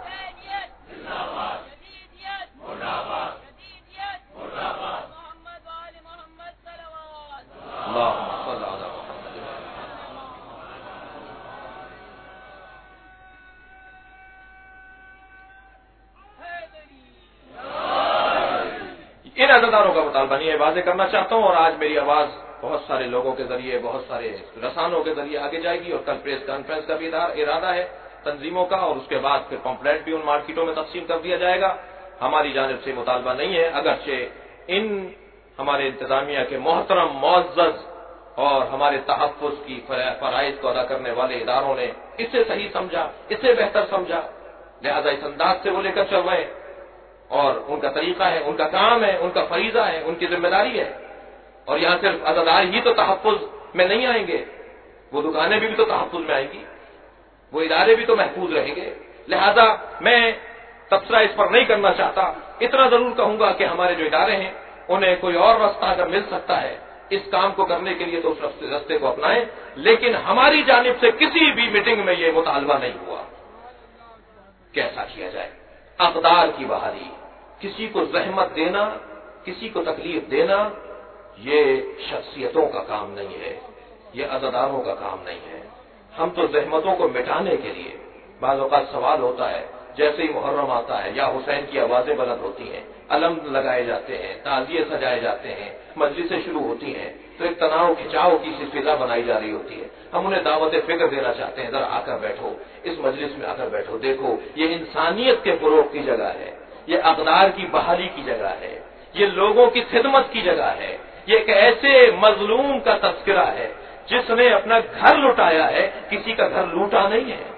ان عزاداروں کا مطالبہ نہیں ہے. واضح کرنا چاہتا ہوں, اور آج میری آواز بہت سارے لوگوں کے ذریعے, بہت سارے رسانوں کے ذریعے آگے جائے گی, اور کل پریس کانفرنس کا بھی ارادہ ہے تنظیموں کا, اور اس کے بعد پھر پمفلیٹ بھی ان مارکیٹوں میں تقسیم کر دیا جائے گا. ہماری جانب سے مطالبہ نہیں ہے, اگرچہ ان ہمارے انتظامیہ کے محترم, معزز اور ہمارے تحفظ کی فرائض کو ادا کرنے والے اداروں نے اسے صحیح سمجھا, اسے بہتر سمجھا, لہذا اس انداز سے وہ لے کر چل رہے ہیں, اور ان کا طریقہ ہے, ان کا کام ہے, ان کا فریضہ ہے, ان کی ذمہ داری ہے. اور یہاں صرف عزادار ہی تو تحفظ میں نہیں آئیں گے, وہ دکانیں بھی, بھی تو تحفظ میں آئیں گی, وہ ادارے بھی تو محفوظ رہیں گے. لہذا میں تبصرہ اس پر نہیں کرنا چاہتا, اتنا ضرور کہوں گا کہ ہمارے جو ادارے ہیں انہیں کوئی اور راستہ اگر مل سکتا ہے اس کام کو کرنے کے لیے تو اس راستے کو اپنائیں, لیکن ہماری جانب سے کسی بھی میٹنگ میں یہ مطالبہ نہیں ہوا کیسا کیا جائے. اقدار کی بحالی, کسی کو زحمت دینا, کسی کو تکلیف دینا, یہ شخصیتوں کا کام نہیں ہے, یہ عزاداروں کا کام نہیں ہے. ہم تو زحمتوں کو مٹانے کے لیے, بعض اوقات سوال ہوتا ہے جیسے ہی محرم آتا ہے یا حسین کی آوازیں بلند ہوتی ہیں, علم لگائے جاتے ہیں, تعزیے سجائے جاتے ہیں, مجلسیں شروع ہوتی ہیں, تو ایک تناؤ کھچاؤ کی سی فضا بنائی جا رہی ہوتی ہے. ہم انہیں دعوت فکر دینا چاہتے ہیں, ذرا آ کر بیٹھو, اس مجلس میں آ کر بیٹھو, دیکھو یہ انسانیت کے فروغ کی جگہ ہے, یہ اقدار کی بحالی کی جگہ ہے, یہ لوگوں کی خدمت کی جگہ ہے, یہ ایک ایسے مظلوم کا تذکرہ ہے جس نے اپنا گھر لٹایا ہے, کسی کا گھر لوٹا نہیں ہے.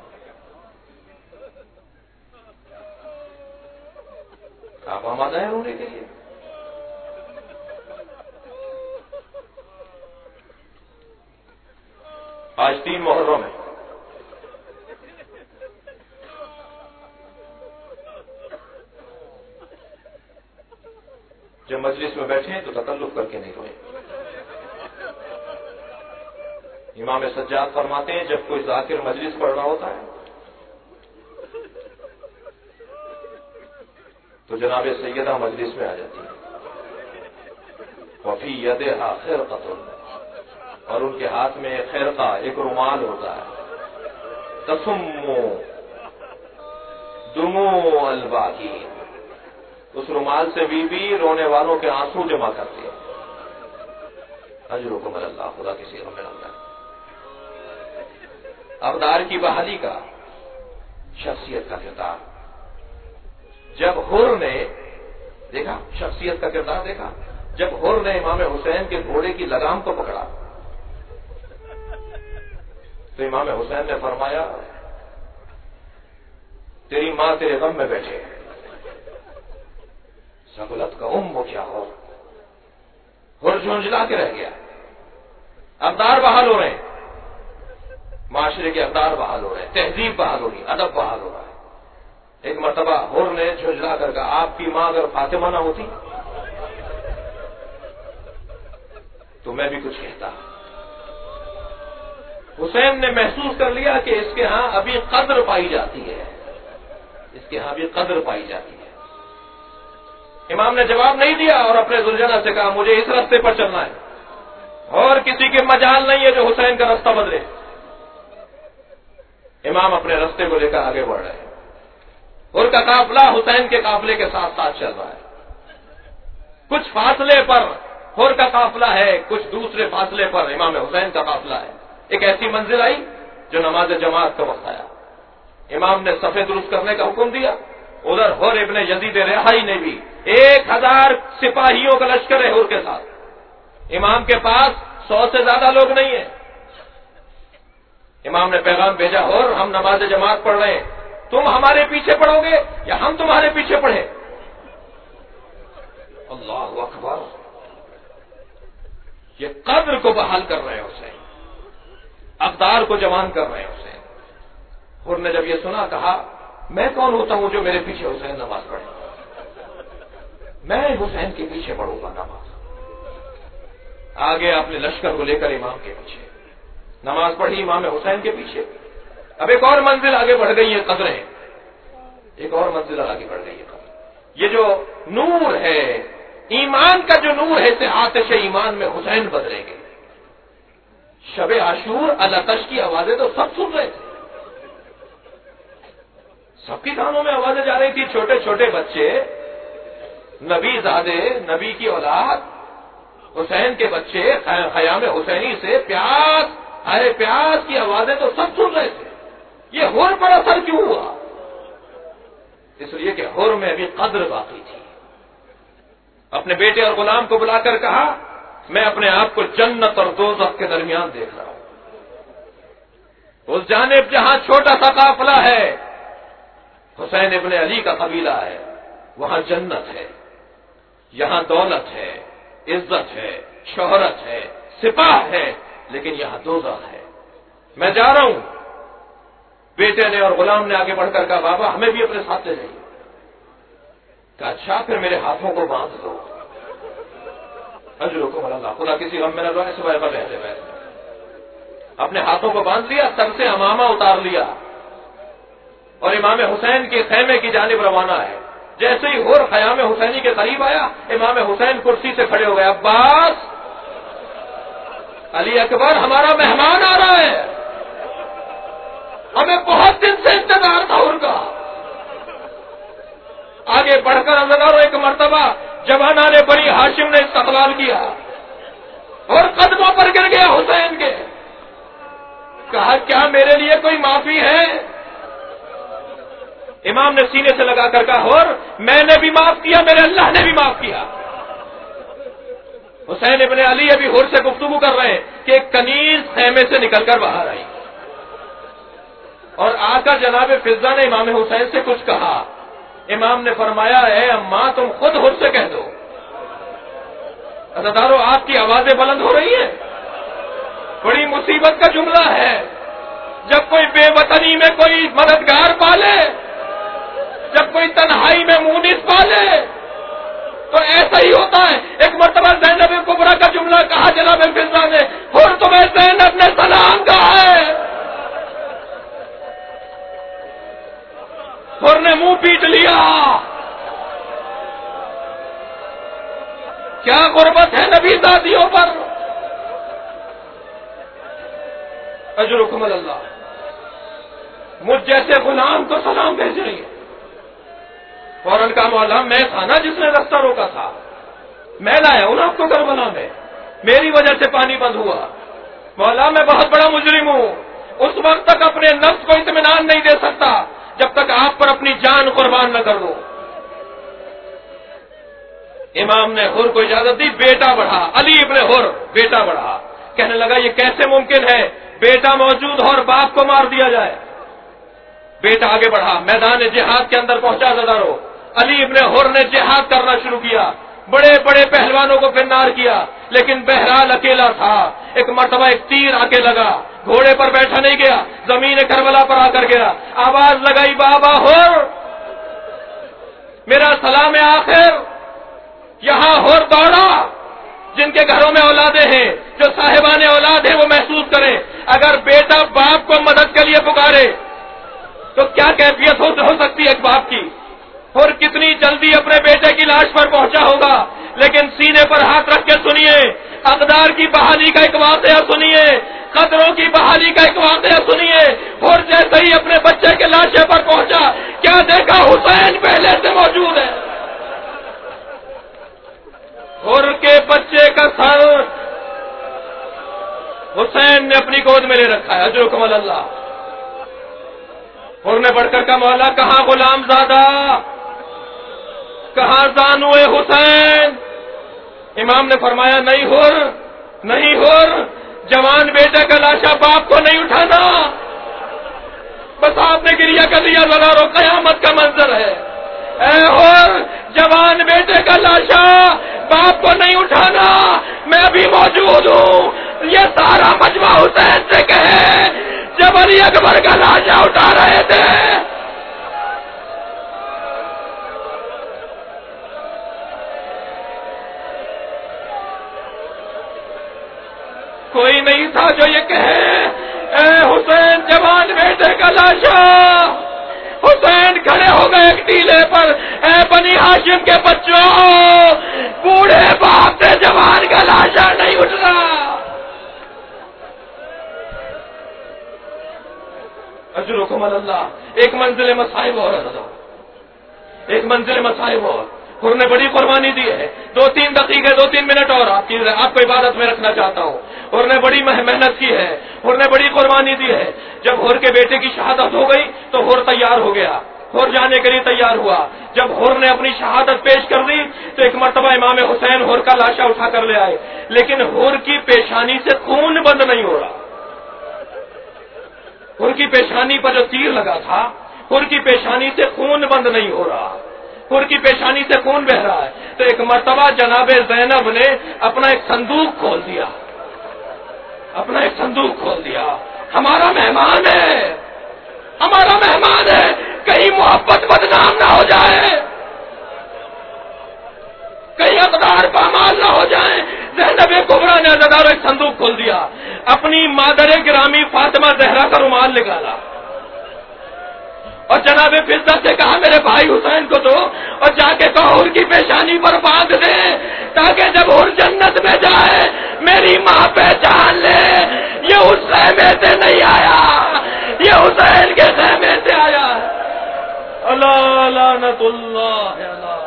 آپ آمادہ ہیں ہونے کے لیے؟ آج تین محرم ہے, جب مجلس میں بیٹھے ہیں تو تکلف کر کے نہیں روئیں. امام سجاد فرماتے ہیں جب کوئی ذاکر مجلس پڑھ رہا ہوتا ہے تو جناب سیدہ مجلس میں آ جاتی ہے, وفی یدہا خرقۃ, اور ان کے ہاتھ میں ایک خرقہ, ایک رومال ہوتا ہے, تسمو دموع الباکین, اس رومال سے بی بی رونے والوں کے آنسو جمع کرتی ہے. اجرکم اللہ, خدا کسی ہمیں اللہ. اقدار کی بحالی کا, شخصیت کا کردار, جب حر نے دیکھا, شخصیت کا کردار دیکھا, جب حر نے امام حسین کے گھوڑے کی لگام کو پکڑا تو امام حسین نے فرمایا تیری ماں تیرے غم میں بیٹھے, سہولت کا ام وہ کیا ہو. حر جھنجلا کے رہ گیا. اقدار بحال ہو رہے ہیں, معاشرے کے اقدار بحال ہو رہے ہیں, تہذیب بحال ہو رہی, ادب بحال ہو رہا ہے. ایک مرتبہ حر نے جھنجلا کر کہا آپ کی ماں اگر فاطمہ نہ ہوتی تو میں بھی کچھ کہتا. حسین نے محسوس کر لیا کہ اس کے ہاں ابھی قدر پائی جاتی ہے, اس کے ہاں ابھی قدر پائی جاتی ہے. امام نے جواب نہیں دیا اور اپنے ذوالجلالہ سے کہا مجھے اس راستے پر چلنا ہے, اور کسی کے مجال نہیں ہے جو حسین کا راستہ بدلے. امام اپنے راستے کو لے کر آگے بڑھ رہے ہیں, حر کا قافلہ حسین کے قافلے کے ساتھ ساتھ چل رہا ہے. کچھ فاصلے پر حر کا قافلہ ہے, کچھ دوسرے فاصلے پر امام حسین کا قافلہ ہے. ایک ایسی منزل آئی جو نماز جماعت کا وقت آیا, امام نے صفیں درست کرنے کا حکم دیا. ادھر حر ابن یزید رہائی نے بھی ایک ہزار سپاہیوں کا لشکر ہے حر کے ساتھ. امام کے پاس سو سے زیادہ لوگ نہیں ہیں. امام نے پیغام بھیجا، اور ہم نماز جماعت پڑھ رہے ہیں، تم ہمارے پیچھے پڑھو گے یا ہم تمہارے پیچھے پڑھیں؟ اللہ اکبر، یہ قدر کو بحال کر رہے ہیں حسین، اقدار کو جوان کر رہے ہیں حسین۔ اور نے جب یہ سنا کہا میں کون ہوتا ہوں جو میرے پیچھے حسین نماز پڑھے، میں حسین کے پیچھے پڑھوں گا نماز۔ آگے آپ نے لشکر کو لے کر امام کے پیچھے نماز پڑھی، امام حسین کے پیچھے۔ اب ایک اور منزل آگے بڑھ گئی ہے قدریں، ایک اور منزل آگے بڑھ گئی ہے قدر۔ یہ جو نور ہے، ایمان کا جو نور ہے، اسے آتش ایمان میں حسین بدلیں گے۔ شب عاشور الاتش کی آوازیں تو سب سن رہے تھے، سب کے کانوں میں آوازیں جا رہی تھی، چھوٹے چھوٹے بچے، نبی زادے، نبی کی اولاد، حسین کے بچے، خیام حسینی سے پیاس، ارے پیاس کی آوازیں تو سب سن رہے تھے۔ یہ ہور پر اثر کیوں ہوا؟ اس لیے کہ ہور میں ابھی قدر باقی تھی۔ اپنے بیٹے اور غلام کو بلا کر کہا میں اپنے آپ کو جنت اور دوزخ کے درمیان دیکھ رہا ہوں۔ اس جانب جہاں چھوٹا سا قافلہ ہے، حسین ابن علی کا قبیلہ ہے، وہاں جنت ہے، یہاں دولت ہے، عزت ہے، شہرت ہے، سپاہ ہے، لیکن یہاں دوزخ ہے۔ میں جا رہا ہوں۔ بیٹے نے اور غلام نے آگے بڑھ کر کہا بابا ہمیں بھی اپنے ساتھ لے جائیے۔ کہا اچھا پھر میرے ہاتھوں کو باندھ دو۔ اجرکم اللہ، خدا کسی غم میں نہ رہے، صبح پر رہتے ہوئے اپنے ہاتھوں کو باندھ لیا، سر سے امامہ اتار لیا اور امام حسین کے خیمے کی جانب روانہ ہے۔ جیسے ہی ہور خیام حسینی کے قریب آیا، امام حسین کرسی سے کھڑے ہو گئے، عباس، علی اکبر، ہمارا مہمان آ رہا ہے، ہمیں بہت دن سے انتظار تھا ہور کا۔ آگے بڑھ کر اندر ایک مرتبہ جوانان بنی ہاشم نے استقبال کیا اور قدموں پر گر گیا حسین کے۔ کہا کیا میرے لیے کوئی معافی ہے؟ امام نے سینے سے لگا کر کہا اور میں نے بھی معاف کیا، میرے اللہ نے بھی معاف کیا۔ حسین ابن علی ابھی ہور سے گفتگو کر رہے ہیں کہ ایک کنیز خیمے سے نکل کر باہر آئی اور آ کر جناب فضہ نے امام حسین سے کچھ کہا۔ امام نے فرمایا اے اماں تم خود ہور سے کہہ دو۔ عزادارو آپ کی آوازیں بلند ہو رہی ہیں، بڑی مصیبت کا جملہ ہے۔ جب کوئی بے وطنی میں کوئی مددگار پالے، جب کوئی تنہائی میں مونس پالے تو ایسا ہی ہوتا ہے۔ ایک مرتبہ زینب کبریٰ کا جملہ کہا جناب فضہ نے، اور تمہیں زینب نے سلام کہا ہے، اور نے منہ پیٹ لیا۔ کیا غربت ہے نبی زادیوں پر۔ اجرکم اللہ، مجھ جیسے غلام کو سلام بھیج رہی ہے۔ فوراً کا مولا میں تھا نا جس نے رستہ روکا تھا، میں لایا ہوں آپ کو کربلا میں، میری وجہ سے پانی بند ہوا۔ مولا میں بہت بڑا مجرم ہوں، اس وقت تک اپنے نفس کو اطمینان نہیں دے سکتا جب تک آپ پر اپنی جان قربان نہ کر دو۔ امام نے حر کو اجازت دی، بیٹا بڑھا، علی ابن حر بیٹا بڑھا۔ کہنے لگا یہ کیسے ممکن ہے بیٹا موجود ہو اور باپ کو مار دیا جائے۔ بیٹا آگے بڑھا، میدان جہاد کے اندر پہنچا زدارو، علی ابن حر نے جہاد کرنا شروع کیا، بڑے بڑے پہلوانوں کو گرفتار کیا، لیکن بہرحال اکیلا تھا۔ ایک مرتبہ ایک تیر آ کے لگا، گھوڑے پر بیٹھا نہیں گیا، زمین کربلا پر آ کر گیا، آواز لگائی بابا حر، میرا سلام آخر۔ یہاں حر دوڑا، جن کے گھروں میں اولادیں ہیں، جو صاحبان اولاد ہیں وہ محسوس کریں، اگر بیٹا باپ کو مدد کے لیے پکارے تو کیا کیفیت ہو سکتی ہے ایک باپ کی۔ اور کتنی جلدی اپنے بیٹے کی لاش پر پہنچا ہوگا، لیکن سینے پر ہاتھ رکھ کے سنیے، اقدار کی بحالی کا ایک واقعہ سنیے، قدروں کی بحالی کا ایک واقعہ سنیے۔ اور جیسے ہی اپنے بچے کے لاشے پر پہنچا، کیا دیکھا؟ حسین پہلے سے موجود ہے، اور کے بچے کا سر حسین نے اپنی گود میں لے رکھا ہے۔ اجرکم اللہ۔ اور نے بڑھ کر کا مولا کہاں غلام زادہ، کہاں زانوئے حسین؟ امام نے فرمایا نہیں ہور، نہیں ہور، جوان بیٹے کا لاشا باپ کو نہیں اٹھانا، بس آپ نے گریہ کر دیا ذرا رو، قیامت کا منظر ہے۔ اے اور جوان بیٹے کا لاشا باپ کو نہیں اٹھانا، میں بھی موجود ہوں، یہ سارا مجمع حسین سے کہے جب علی اکبر کا لاشا اٹھا رہے تھے کوئی نہیں تھا جو یہ کہے اے حسین جوان بیٹے کا لاشا۔ حسین کھڑے ہو گئے ایک ٹیلے پر، اے بنی ہاشم کے بچوں، بوڑھے باپ سے جوان کا لاشا نہیں اٹھ رہا۔ اجرکم اللہ۔ ایک منزل مصائب اور ایک منزل مصائب اور انہوں نے بڑی قربانی دی ہے۔ دو تین دقیقے دو تین منٹ اور آپ کی آپ کو عبادت میں رکھنا چاہتا ہوں۔ انہوں نے بڑی محنت کی ہے، انہوں نے بڑی قربانی دی ہے۔ جب ہور کے بیٹے کی شہادت ہو گئی تو ہور تیار ہو گیا، ہور جانے کے لیے تیار ہوا۔ جب ہور نے اپنی شہادت پیش کر دی تو ایک مرتبہ امام حسین ہور کا لاشا اٹھا کر لے آئے، لیکن ہور کی پیشانی سے خون بند نہیں ہو رہا۔ ہور کی پیشانی پر جو تیر لگا تھا، ہور کی پیشانی سے خون بند نہیں ہو رہا، ہور کی پیشانی سے خون بہ رہا ہے۔ تو ایک مرتبہ جناب زینب نے اپنا ایک صندوق کھول دیا، اپنا ایک صندوق کھول دیا۔ ہمارا مہمان ہے، ہمارا مہمان ہے، کہیں محبت بدنام نہ ہو جائے، کہیں اقدار پامال نہ ہو جائیں۔ زینب کبریٰ نے عزادارو ایک صندوق کھول دیا، اپنی مادر گرامی فاطمہ زہرا کا رومال نکالا اور جناب فضہ سے کہا میرے بھائی حسین کو دو اور جا کے کہو ان کی پیشانی پر باندھ دے تاکہ جب ہر جنت میں جائے میری ماں پہچان لے یہ اس خیمے سے نہیں آیا، یہ حسین کے خیمے سے آیا ہے۔ اللہ لعنت اللہ اللہ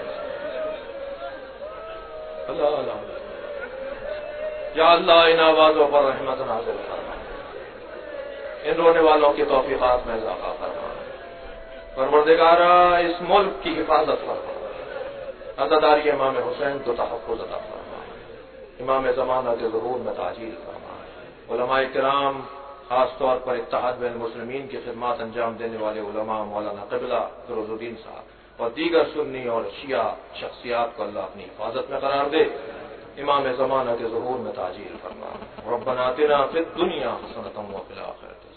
اللہ یا اللہ ان آوازوں پر رحمت نازل فرما، ان رونے والوں کی توفیقات میں اضافہ فرما، پروردگارا اس ملک کی حفاظت فرما، عزاداری امام حسین کو تحفظ عطا فرما، امام زمانہ کے ظہور میں تعجیل فرما، علماء کرام خاص طور پر اتحاد بین المسلمین کی خدمات انجام دینے والے علماء مولانا قبلہ فیروز الدین صاحب اور دیگر سنی اور شیعہ شخصیات کو اللہ اپنی حفاظت میں قرار دے، امام زمانہ کے ظہور میں تعجیل فرما۔ ربنا آتنا فی الدنیا حسنۃ وفی الآخرۃ